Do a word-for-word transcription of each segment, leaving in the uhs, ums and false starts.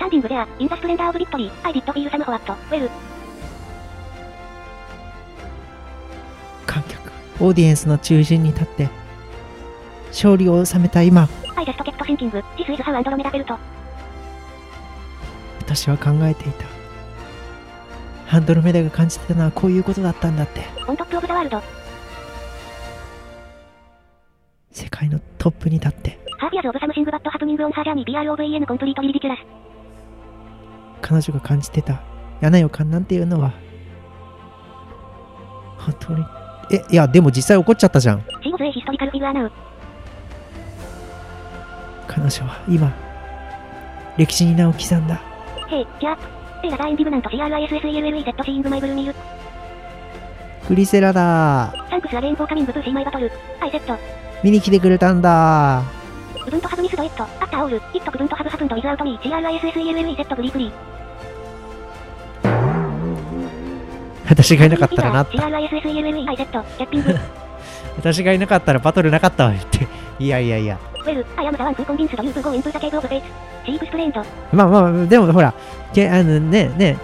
タンディングであ、インザスプレンダーオブビクトリー、アイディットフィールサムホワット、ウェル。 観客、オーディエンスの中心に立って、勝利を収めた今、 I just kept thinking, this is how Andromeda felt. 私は考えていた。アンドロメダが感じてたのはこういうことだったんだって。 On top of the world. 世界のトップに立って。 Her fears of something bad happening on her journey broven completely ridiculous. 彼女が感じてた嫌な予感なんていうのは、本当に。え、いや、でも実際起こっちゃったじゃん。 She was a historical figure now. 彼女は今、歴史に名を刻んだ。 Hey, Jack. A rather indignant CRISSALLEZ seeing my blue milk. グリセラだ。 Thanks again for coming to see my battle. I said. 見に来てくれたんだ。 Couldn't have missed it. After all, it couldn't have happened without me. CRISSALLEZ briefly. 私がいなかったらなった。 CRISSALLEZ I said. Capping. 私がいなかったらバトルなかったわって。いやいやいや。 Well, I am the one who convinced you to go into the cave of faith. She explained. まあまあ、でもほら、けあのね、ね、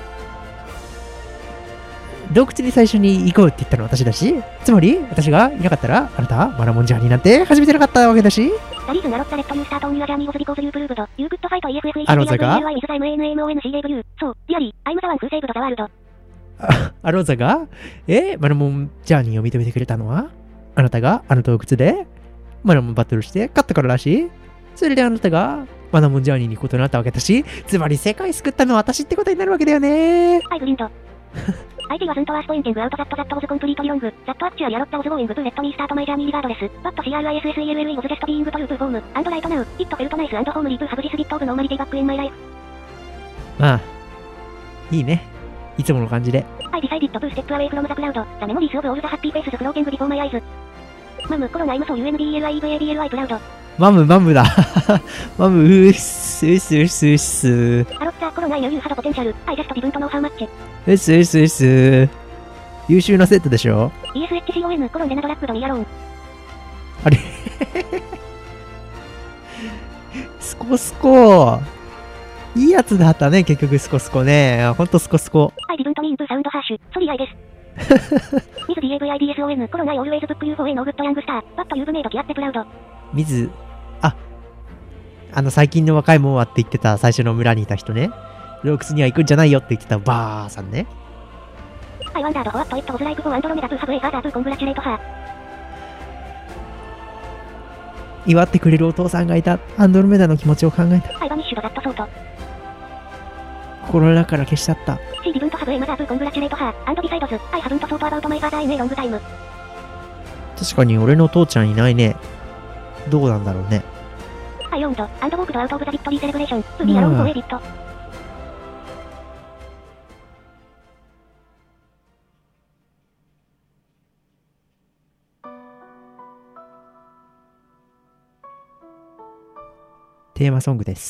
洞窟に最初に行こうって言ったのは私だし、つまり私がいなかったら、あなたはマラモンジャーニーなんて始めてなかったわけだし。 The reason I wrote the let you start on your journey was because you proved you could fight E F F H あのザが with the M N M O N C W. So, really, I'm the one who saved the world. あアロザが、えマラモンジャーニーを認めてくれたのは、あなたがあの洞窟でマラモンバトルして勝ったかららしい。それであなたがマラモンジャーニーに行くことになったわけだし、つまり世界救ったのは私ってことになるわけだよね。 I grinned. I wasn't was pointing out that that was completely wrong. That actually a lot was going to let me start my journey regardless. But CRISSALLE was just being true to form. And right now, it felt nice and homely to have this bit of normality back in my life. まあ、いいね。いつもの感じで。 I decided to step away from the crowd. The memories of all the happy faces floating before my eyes. Mom, Corona, I'm so UNDLIVABLI proud. マムマムだ。マム、うーっす、うっす、うっす、うっす。 アロッタ、Corona, I know you have potential. I just didn't know how much. うっす、うっす、うっす。優秀なセットでしょイーエスエイチシーオーエヌ、コロンデナドラッグドミアローン。 あれスコスコ。いいやつだったね、結局スコスコね。ほんとスコスコ。 I didn't mean to sound harsh. Sorry, I guess. Miss DAVIDSON, Corona, I always book you for a no good youngster. But you've made me proud. ミズ、あ、あの最近の若いもんはって言ってた最初の村にいた人ね。洞窟には行くんじゃないよって言ってたバーさんね。 I wondered what it was like for Andromeda to have a father to congratulate her. 祝ってくれるお父さんがいた。アンドロメダの気持ちを考えた。 I vanished that thought. 心の中から消し去った。 She didn't have a mother to congratulate her. And besides, I haven't thought about my father in a long time. 確かに俺の父ちゃんいないね。どうなんだろうね。 I owned and walked out of the victory celebration to be alone for a bit. テーマソングです。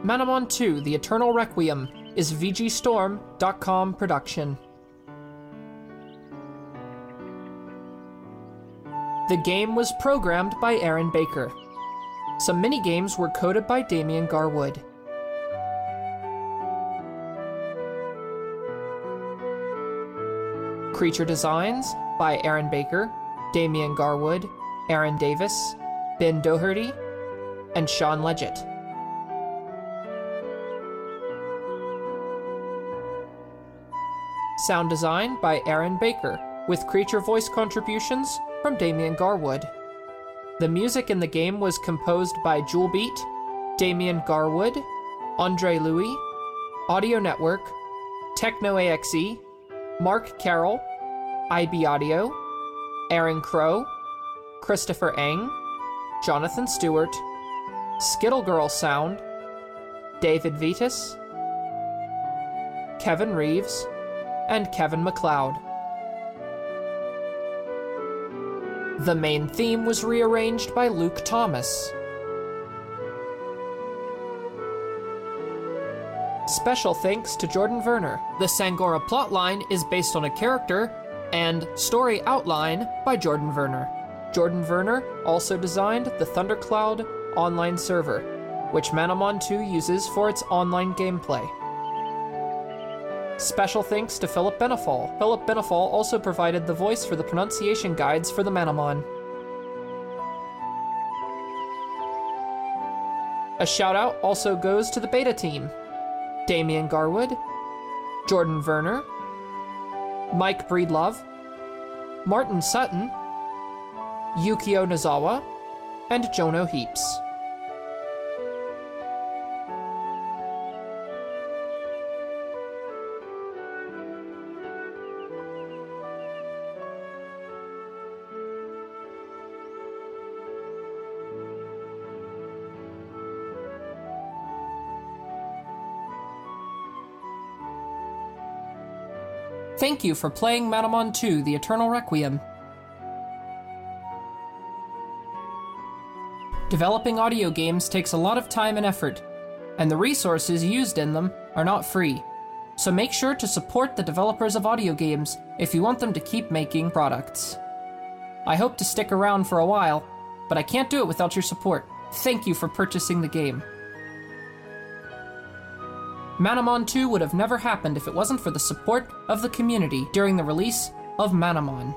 Manamon two, The Eternal Requiem is V G Storm dot com production. The game was programmed by Aaron Baker. Some minigames were coded by Damian Garwood. Creature designs by Aaron Baker, Damian Garwood, Aaron Davis, Ben Doherty, and Sean Leggett. Sound design by Aaron Baker, with creature voice contributions from Damian Garwood. The music in the game was composed by Jewelbeat, Damian Garwood, Andre Louis, Audio Network, Techno A X E, Mark Carroll, I B Audio, Aaron Crow, Christopher Eng, Jonathan Stewart, Skittle Girl Sound, David Vitas, Kevin Reeves, and Kevin MacLeod. The main theme was rearranged by Luke Thomas. Special thanks to Jordan Werner. The Sangora plotline is based on a character and story outline by Jordan Werner. Jordan Werner also designed the Thundercloud online server, which Manamon two uses for its online gameplay. Special thanks to Philip Benefall. Philip Benefall also provided the voice for the pronunciation guides for the Manamon. A shout out also goes to the beta team: Damian Garwood, Jordan Werner, Mike Breedlove, Martin Sutton, Yukio Nozawa, and Jono Heaps. Thank you for playing Manamon two, The Eternal Requiem. Developing audio games takes a lot of time and effort, and the resources used in them are not free. So make sure to support the developers of audio games if you want them to keep making products. I hope to stick around for a while, but I can't do it without your support. Thank you for purchasing the game. Manamon two would have never happened if it wasn't for the support of the community during the release of Manamon.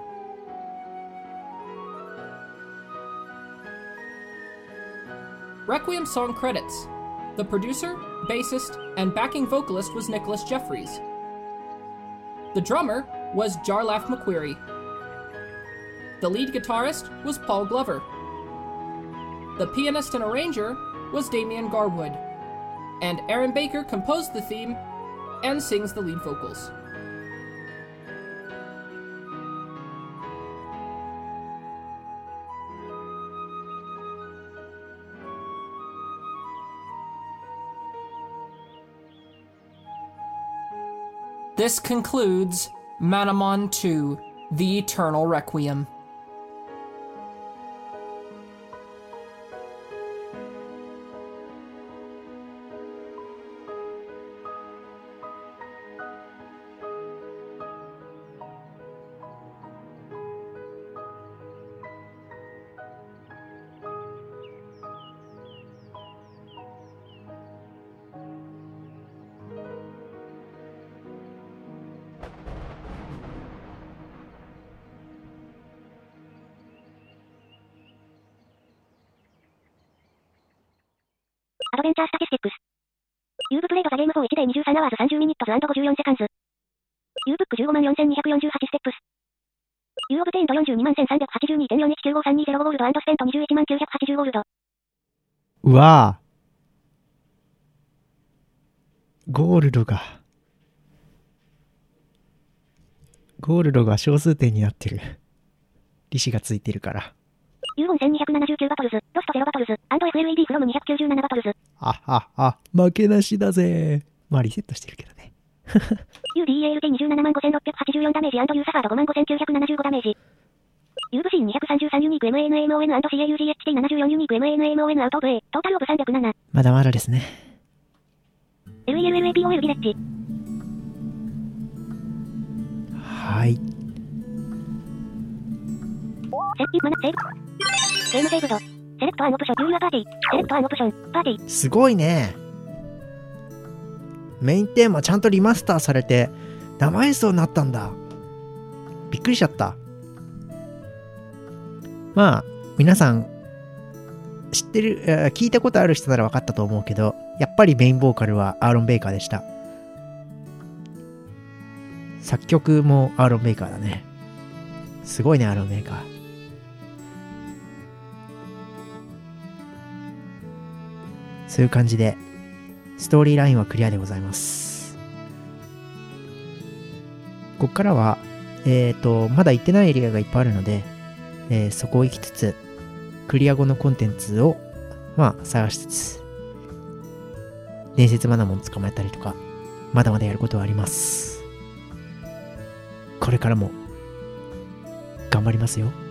Requiem song credits. The producer, bassist, and backing vocalist was Nicholas Jeffries. The drummer was Jarlath McQuarrie. The lead guitarist was Paul Glover. The pianist and arranger was Damian Garwood. And Aaron Baker composed the theme and sings the lead vocals. This concludes Manamon two, The Eternal Requiem. アドベンチャースタティスティックス。ユーブプレイドザゲームフォー いちデーにじゅうさんアワーズさんじゅうミニットズ ごじゅうよんセカンズ。ユーブック じゅうごまんよんせんにひゃくよんじゅうはちステップス。ユーオブテイント よんじゅうにまんせんさんびゃくはちじゅうにてんよんいちきゅうごさんにゼロごゴールド&スペント にじゅういちまんきゅうひゃくはちじゅうゴールド。 うわぁ。ゴールドが。ゴールドが小数点になってる。利子がついてるから。 ユーゴンせんにひゃくななじゅうきゅうバトルズ、ロストゼロバトルズ、&エフエルイーディー フロムにひゃくきゅうじゅうななバトルズ。 あはは、負けなしだぜ。まあリセットしてるけどね。 ユーディーエーエルティーにじゅうななまんごせんろっぴゃくはちじゅうよんダメージ&ユーサファード ごまんごせんきゅうひゃくななじゅうごダメージ。ユーブシーンにひゃくさんじゅうさんユニーク エムエーエヌエムオーエヌ&シーエーユージーエイチティーななじゅうよん ユニーク エムエーエヌエムオーエヌ アウトオブ A、トータルオブさんびゃくなな。 まだまだですね。 エルイーエルエルエーピーオーエル ビレッジ。 はい。 セッティマナセーブ。ゲームセーブド。セレクトアンオプション。ユーユアパーティー。セレクトアンオプション。パーティー。 すごいね。メインテーマちゃんとリマスターされて生演奏になったんだ。びっくりしちゃった。まあ皆さん知ってる、聞いたことある人なら分かったと思うけど、やっぱりメインボーカルはアーロン・ベイカーでした。作曲もアーロン・ベイカーだね。すごいね、アーロン・ベイカー。そういう感じでストーリーラインはクリアでございます。ここからはえっとまだ行ってないエリアがいっぱいあるので、えー、そこを行きつつクリア後のコンテンツをまあ探しつつ伝説マナモン捕まえたりとかまだまだやることはあります。これからも頑張りますよ。